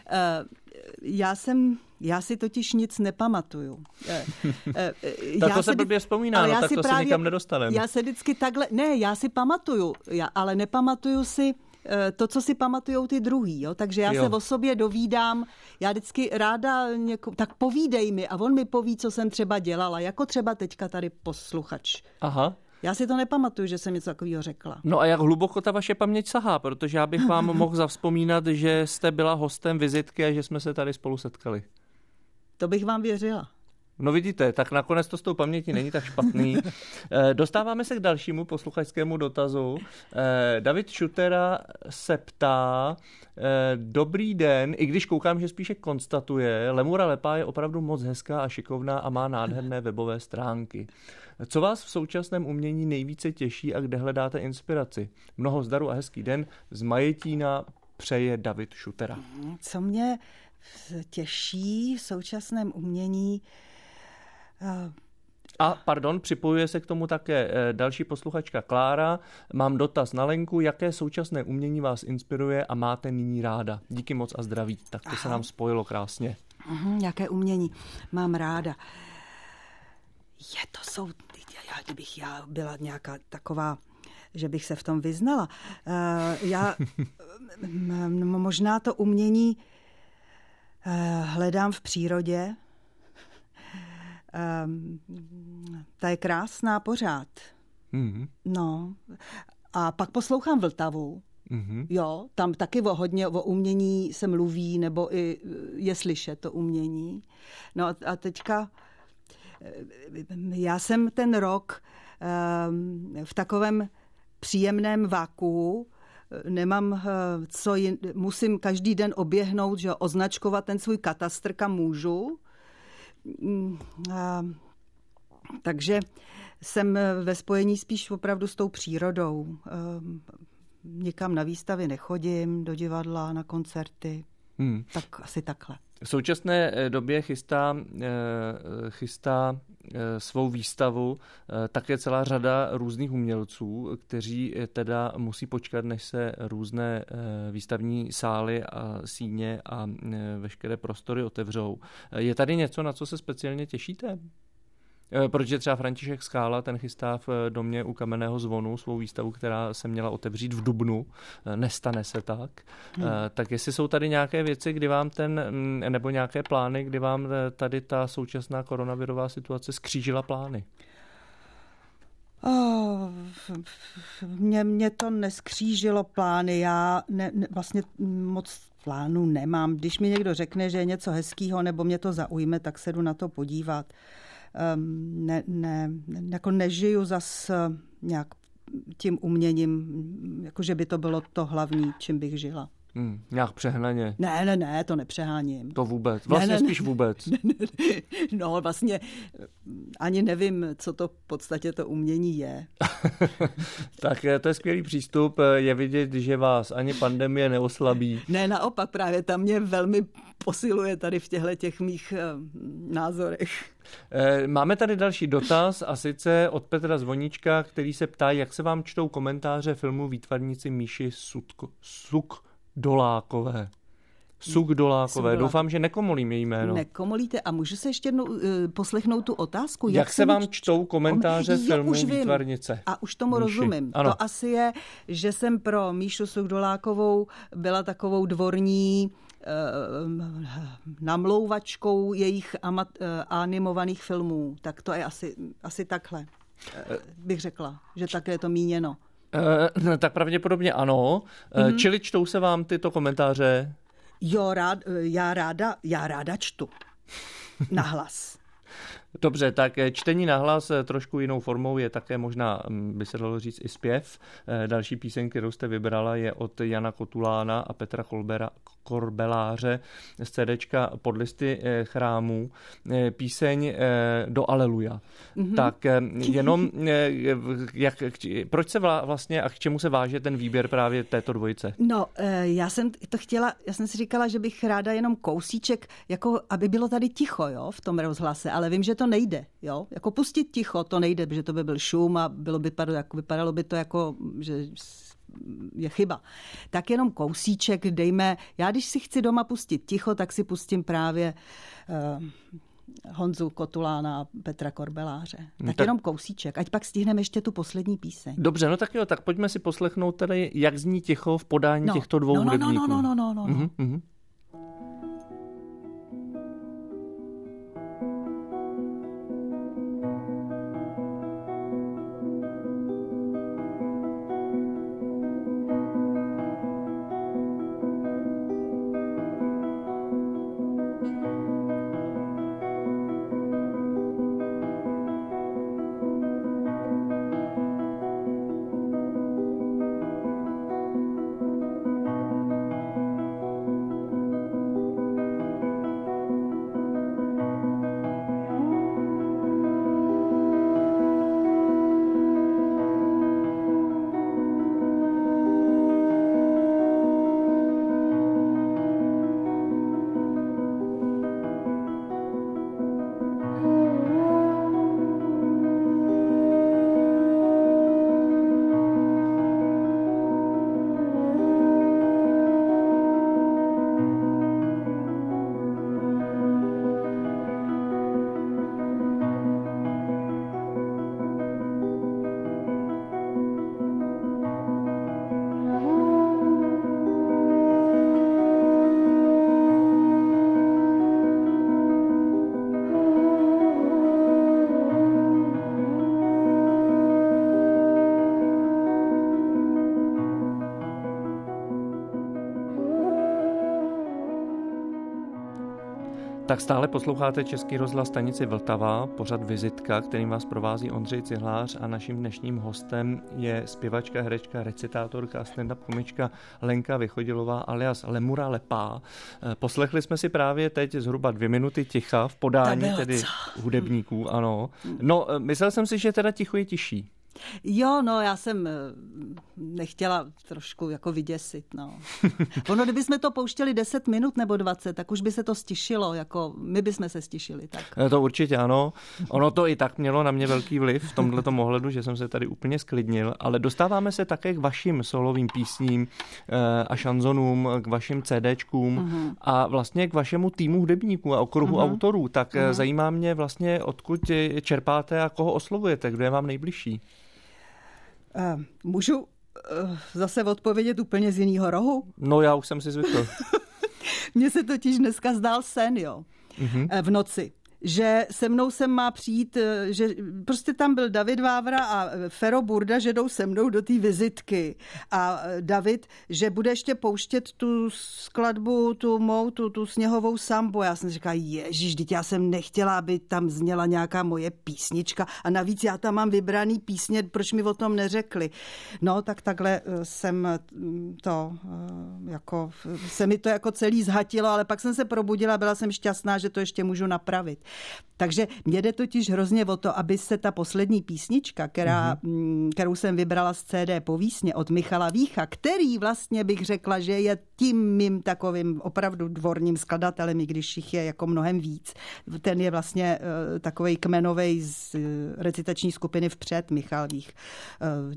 já jsem, já si totiž nic nepamatuju. Tak to se blbě vzpomíná, no, tak to právě, se nikam nedostaneme. Já se vždycky takhle, ne, já si pamatuju, já, ale nepamatuju si to, co si pamatujou ty druhý, jo? Takže já jo. se o sobě dovídám, já vždycky ráda, něko, tak povídej mi a on mi poví, co jsem třeba dělala, jako třeba teďka tady posluchač. Aha. Já si to nepamatuju, že jsem něco takového řekla. No a jak hluboko ta vaše paměť sahá, protože já bych vám mohl zavzpomínat, že jste byla hostem vizitky a že jsme se tady spolu setkali. To bych vám věřila. No vidíte, tak nakonec to s tou pamětí není tak špatný. Dostáváme se k dalšímu posluchačskému dotazu. David Šutera se ptá, dobrý den, i když koukám, že spíše konstatuje, Lemura Lepá je opravdu moc hezká a šikovná a má nádherné webové stránky. Co vás v současném umění nejvíce těší a kde hledáte inspiraci? Mnoho zdaru a hezký den z Majetína přeje David Šutera. Co mě těší v současném umění? A pardon, připojuje se k tomu také další posluchačka Klára. Mám dotaz na Lenku, jaké současné umění vás inspiruje a máte nyní ráda? Díky moc a zdraví. Tak to Aha. se nám spojilo krásně. Uhum, jaké umění mám ráda? Je to jsou, já, kdybych já byla nějaká taková, že bych se v tom vyznala. Uh, já možná to umění uh, hledám v přírodě. Um, ta je krásná pořád. Mm-hmm. No. A pak poslouchám Vltavu. Mm-hmm. Jo, tam taky o, hodně o umění se mluví, nebo i je slyšet to umění. No a teďka já jsem ten rok um, v takovém příjemném vakuu, nemám uh, co jin, musím každý den oběhnout, že označkovat ten svůj katastr, kam můžu. A, takže jsem ve spojení spíš opravdu s tou přírodou. Nikam na výstavy nechodím, do divadla, na koncerty. Hmm. Tak asi takhle. V současné době chystá, chystá svou výstavu také celá řada různých umělců, kteří teda musí počkat, než se různé výstavní sály a síně a veškeré prostory otevřou. Je tady něco, na co se speciálně těšíte? Protože třeba František Skála, ten chystá v domě u Kamenného zvonu svou výstavu, která se měla otevřít v dubnu, nestane se tak. Hmm. Tak jestli jsou tady nějaké věci, kdy vám ten, nebo nějaké plány, kdy vám tady ta současná koronavirová situace skřížila plány? Oh, mě, mě to neskřížilo plány, já ne, ne, vlastně moc plánů nemám. Když mi někdo řekne, že je něco hezkýho nebo mě to zaujme, tak se jdu na to podívat. Um, ne, ne, jako nežiju zas nějak tím uměním, jako že by to bylo to hlavní, čím bych žila. Hmm, nějak přehnaně. Ne, ne, ne, to nepřeháním. To vůbec, vlastně ne, ne, spíš vůbec. Ne, ne, ne. No vlastně ani nevím, co to v podstatě to umění je. Tak to je skvělý přístup, je vidět, že vás ani pandemie neoslabí. Ne, naopak, právě tam mě velmi posiluje tady v těchto těch mých uh, názorech. Máme tady další dotaz a sice od Petra Zvoníčka, který se ptá, jak se vám čtou komentáře filmu Výtvarníci Míši Sudko, Suk Dolákové. Suk Dolákové. Doufám, že nekomolím její jméno. Nekomolíte a můžu se ještě jednou uh, poslechnout tu otázku? Jak, jak se vám čtou komentáře kom... filmu jo, Výtvarnice? A už tomu Míši. Rozumím. Ano. To asi je, že jsem pro Míšu Suk Dolákovou byla takovou dvorní namlouvačkou jejich amat, animovaných filmů. Tak to je asi, asi takhle, bych řekla, že také je to míněno. E, tak pravděpodobně ano. Mm-hmm. Čili čtou se vám tyto komentáře? Jo, rád, já, ráda, já ráda čtu. Nahlas. Dobře, tak čtení nahlas trošku jinou formou je také možná, by se dalo říct, i zpěv. Další píseň, kterou jste vybrala, je od Jana Kotulána a Petra Kolbera, Korbeláře z CDčka Podlisty chrámů. Píseň Do Aleluja. Mm-hmm. Tak jenom, jak, proč se vlastně a k čemu se váže ten výběr právě této dvojice? No, já jsem to chtěla, já jsem si říkala, že bych ráda jenom kousíček, jako aby bylo tady ticho, jo, v tom rozhlase, ale vím, že to nejde, jo, jako pustit ticho, to nejde, protože to by byl šum a bylo by, jako, vypadalo by to jako, že je chyba. Tak jenom kousíček dejme, já když si chci doma pustit ticho, tak si pustím právě uh, Honzu Kotulána a Petra Korbeláře. Tak, tak jenom kousíček, ať pak stihneme ještě tu poslední píseň. Dobře, no tak jo, tak pojďme si poslechnout tady, jak zní ticho v podání no, těchto dvou no, no, hudebníků. No, no, no, no, no. Uh-huh, uh-huh. Tak stále posloucháte Český rozhlas stanici Vltava, pořad Vizitka, kterým vás provází Ondřej Cihlář a naším dnešním hostem je zpěvačka, herečka, recitátorka a stand-up komička Lenka Vychodilová alias Lemura Lepá. Poslechli jsme si právě teď zhruba dvě minuty ticha v podání tedy hudebníků, ano. No, myslel jsem si, že teda ticho je tiší. Jo, no, já jsem nechtěla trošku jako vyděsit, no. Ono, kdybychom to pouštěli deset minut nebo dvacet, tak už by se to stišilo, jako my bychom se stišili, tak. To určitě ano. Ono to i tak mělo na mě velký vliv v tomhletom ohledu, že jsem se tady úplně sklidnil, ale dostáváme se také k vašim solovým písním a šanzonům, k vašim CDčkům uh-huh. a vlastně k vašemu týmu hudebníků a okruhu uh-huh. autorů. Tak uh-huh. zajímá mě vlastně, odkud čerpáte a koho oslovujete, kdo je vám nejbližší? Uh, můžu uh, zase odpovědět úplně z jiného rohu? No, já už jsem si zvykl. Mně se totiž dneska zdál sen, jo, uh-huh. v noci. Že se mnou sem má přijít, že prostě tam byl David Vávra a Fero Burda, že jdou se mnou do té vizitky. A David, že bude ještě pouštět tu skladbu, tu mou, tu, tu sněhovou sambu. Já jsem říkala, ježiš, vždyť já jsem nechtěla, aby tam zněla nějaká moje písnička. A navíc já tam mám vybraný písně, proč mi o tom neřekli. No, tak takhle jsem to, jako, se mi to jako celý zhatilo, ale pak jsem se probudila, byla jsem šťastná, že to ještě můžu napravit. Takže mě jde totiž hrozně o to, aby se ta poslední písnička, která, mm-hmm. kterou jsem vybrala z C D Povísně od Michala Vícha, který vlastně bych řekla, že je tím mým takovým opravdu dvorním skladatelem, i když jich je jako mnohem víc. Ten je vlastně uh, takovej kmenovej z uh, recitační skupiny Vpřed, Michal Vích. Uh,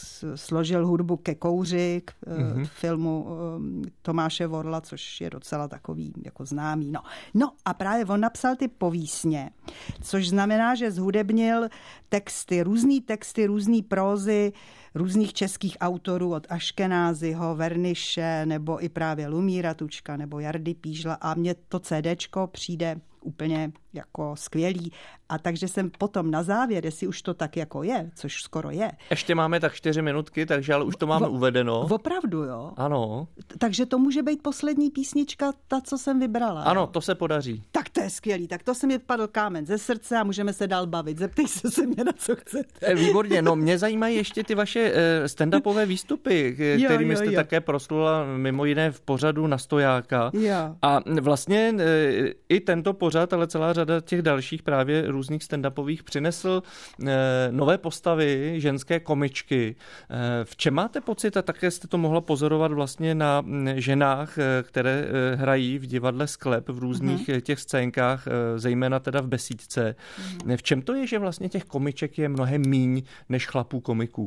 složil hudbu ke Kouři, k uh, mm-hmm. filmu uh, Tomáše Vorla, což je docela takový jako známý. No. no a právě on napsal ty povísně, což znamená, že zhudebnil texty, různý texty, různý prózy různých českých autorů od Aškenázyho, Verniše, nebo i právě Lumíra Tučka, nebo Jardy Pížla a mně to CDčko přijde úplně jako skvělý. A takže jsem potom na závěr, jestli už to tak jako je, což skoro je. Ještě máme tak čtyři minutky, takže ale už to máme v, uvedeno. Opravdu, jo? Ano. Takže to může být poslední písnička, ta, co jsem vybrala. Ano, jo? to se podaří. Tak to je skvělý, tak to se mi padl kámen ze srdce a můžeme se dál bavit. Zeptej se se mě, na co chcete. Výborně, no mě zajímají ještě ty vaše stand-upové výstupy, kterými jste jo, jo. také proslula mimo jiné v pořadu Na stojáka. Jo. A vlastně i tento pořad, ale celá řada těch dalších právě různých stand-upových přinesl nové postavy, ženské komičky. V čem máte pocit, a také jste to mohla pozorovat vlastně na ženách, které hrají v divadle Sklep v různých uh-huh. těch scénkách, zejména teda v Besídce. Uh-huh. V čem to je, že vlastně těch komiček je mnohem míň než chlapů komiků?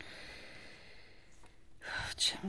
V čem?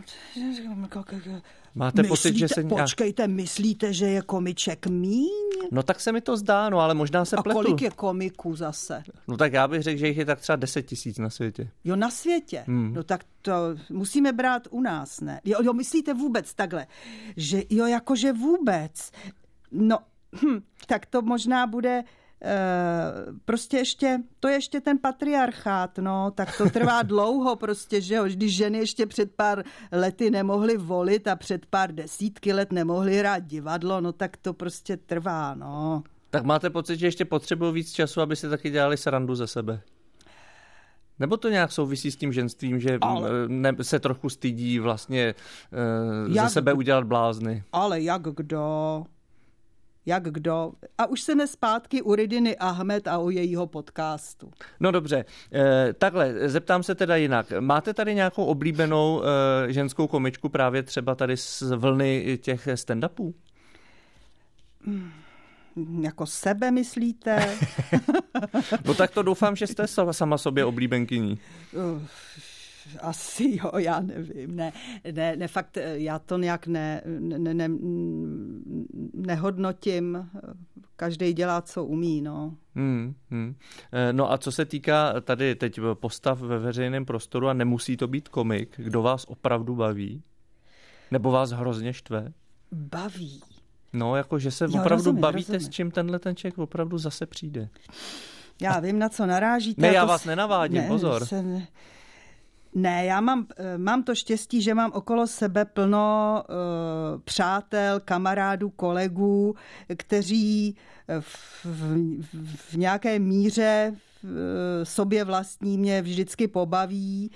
Máte myslíte, pocit, že se... Počkejte, myslíte, že je komiček míň? No tak se mi to zdá, no ale možná se a pletu. A kolik je komiků zase? No tak já bych řekl, že jich je tak třeba deset tisíc na světě. Jo, na světě? Hmm. No tak to musíme brát u nás, ne? Jo, jo myslíte vůbec takhle? Že jo, jakože vůbec. No, hm, tak to možná bude... Uh, prostě ještě, to je ještě ten patriarchát, no, tak to trvá dlouho prostě, že jo, když ženy ještě před pár lety nemohly volit a před pár desítky let nemohly hrát divadlo, no tak to prostě trvá, no. Tak máte pocit, že ještě potřebují víc času, aby se taky dělali srandu ze sebe? Nebo to nějak souvisí s tím ženstvím, že ale... ne, se trochu stydí vlastně uh, ze sebe udělat blázny? Ale jak kdo... Jak kdo. A už jsme zpátky u Ridiny Ahmed a u jejího podcastu. No dobře, e, takhle, zeptám se teda jinak. Máte tady nějakou oblíbenou e, ženskou komičku právě třeba tady z vlny těch stand-upů? Hmm, jako sebe myslíte? No tak to doufám, že jste sama sobě oblíbenkyní. Uh. Asi jo, já nevím. Ne, ne, ne fakt, já to nějak ne, ne, ne, nehodnotím. Každý dělá, co umí, no. Hmm, hmm. No a co se týká tady teď postav ve veřejném prostoru a nemusí to být komik, kdo vás opravdu baví? Nebo vás hrozně štve? Baví? No, jako že se jo, opravdu rozumím, bavíte rozumím. S čím tenhle ten člověk opravdu zase přijde. Já vím, na co narážíte. Ne, já vás nenavádím, ne, pozor. Se ne... Ne, já mám, mám to štěstí, že mám okolo sebe plno uh, přátel, kamarádů, kolegů, kteří v, v, v nějaké míře v, sobě vlastní mě vždycky pobaví.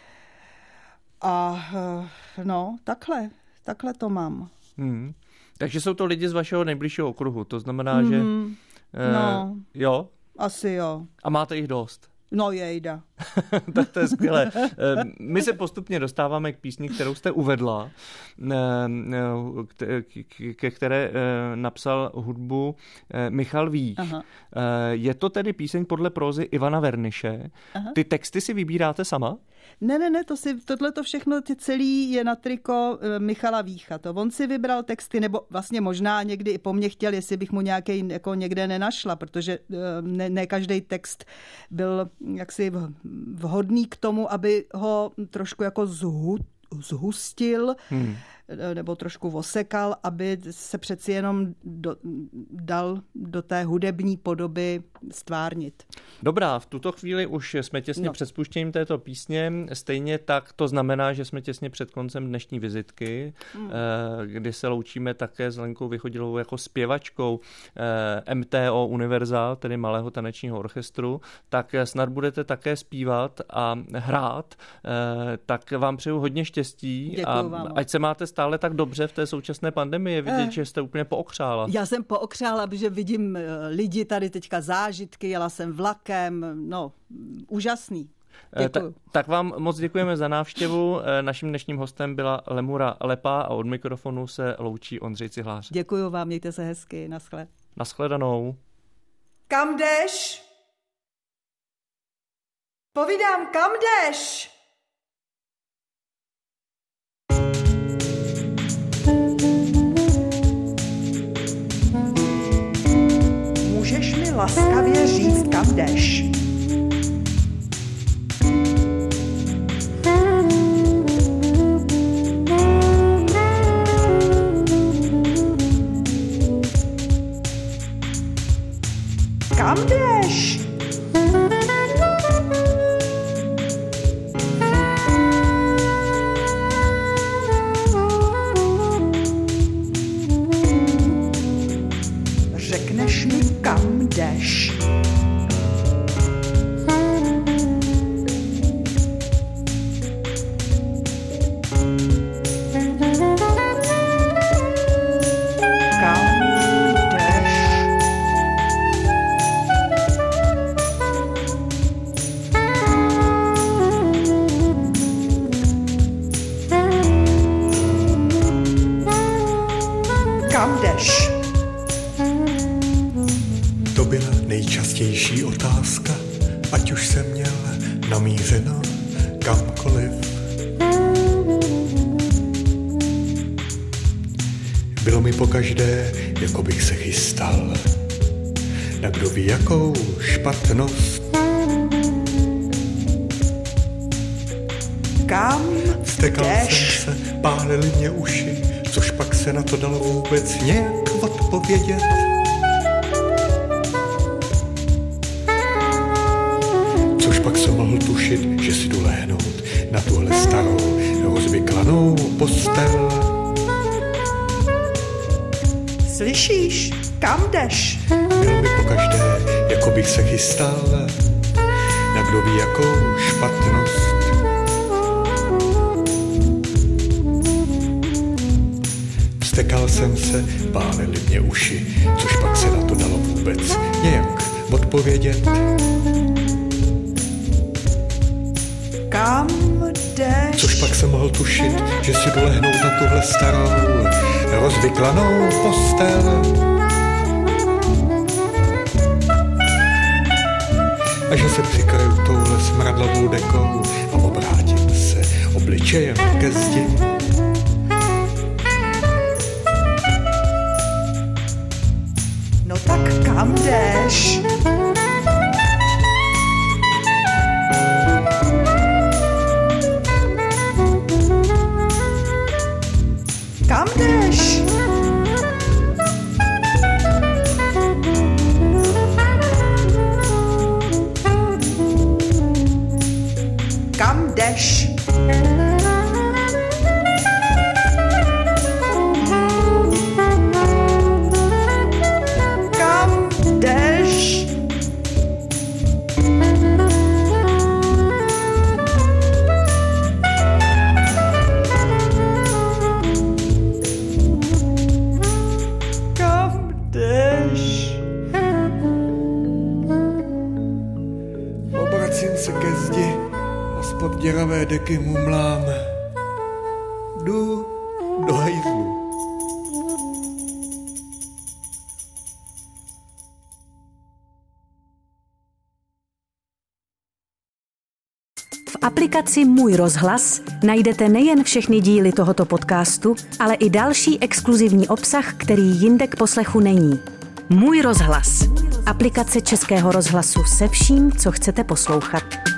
A uh, no, takhle, takhle to mám. Hmm. Takže jsou to lidi z vašeho nejbližšího okruhu, to znamená, mm, že... Uh, no, jo? Asi jo. A máte jich dost? No jejda. Tak to je skvělé. My se postupně dostáváme k písni, kterou jste uvedla, ke které napsal hudbu Michal Vích. Aha. Je to tedy píseň podle prózy Ivana Verniše. Aha. Ty texty si vybíráte sama? Ne, ne, ne, to si, tohleto všechno ty celý je na triko Michala Vícha. To on si vybral texty, nebo vlastně možná někdy i po mně chtěl, jestli bych mu nějaký jako někde nenašla, protože ne, ne každý text byl jaksi vhodný k tomu, aby ho trošku jako zhu, zhustil, hmm. nebo trošku osekal, aby se přeci jenom do, dal do té hudební podoby stvárnit. Dobrá, v tuto chvíli už jsme těsně no. před spuštěním této písně. Stejně tak to znamená, že jsme těsně před koncem dnešní vizitky, hmm. kdy se loučíme také s Lenkou Vychodilovou jako zpěvačkou M T O Univerzál, tedy Malého tanečního orchestru. Tak snad budete také zpívat a hrát. Tak vám přeju hodně štěstí. Děkuju a vám. Ať se máte stále tak dobře v té současné pandemii. Je vidět, eh. že jste úplně pookřála. Já jsem pookřála, protože vidím lidi tady teďka zážitky, jela jsem vlakem, no úžasný. Ta, tak vám moc děkujeme za návštěvu. Naším dnešním hostem byla Lemura Lepá a od mikrofonu se loučí Ondřej Cihlář. Děkuju vám, mějte se hezky, naschle. Naschledanou. Kam jdeš? Povídám, kam jdeš? Můžeš mi laskavě říct, kam jdeš? Kam jdeš? Řekneš mi, kam jdeš? To byla nejčastější otázka, ať už jsem měl namířeno kamkoliv. Bylo mi pokaždé, jako bych se chystal na kdo ví jakou špatnost. Kam Vstekal jsem se, pálily mě uši, což pak se na to dalo vůbec nějak odpovědět. Což pak jsem mohl tušit, že si jdu lehnout na tuhle starou rozvyklanou postel. Slyšíš? Kam jdeš? Bylo mi pokaždé, jako bych se chystal na kdo ví jakou špatnost. Vstekal jsem se, pálily mě uši, což pak se na to dalo vůbec nějak odpovědět. Kam jdeš? Což pak jsem mohl tušit, že si jdu lehnout na tuhle starou rozvyklanou postel. A že se přikryju touhle smradlavou dekou a obrátím se obličejem ke zdi. No tak kam jdeš? Kam jdeš? Kam jdeš? Kam jdeš? Vězím se ke zdi a spod děravé deky mumlám. Jdu do hajzlu. V aplikaci Můj rozhlas najdete nejen všechny díly tohoto podcastu, ale i další exkluzivní obsah, který jinde k poslechu není. Můj rozhlas. Aplikace Českého rozhlasu se vším, co chcete poslouchat.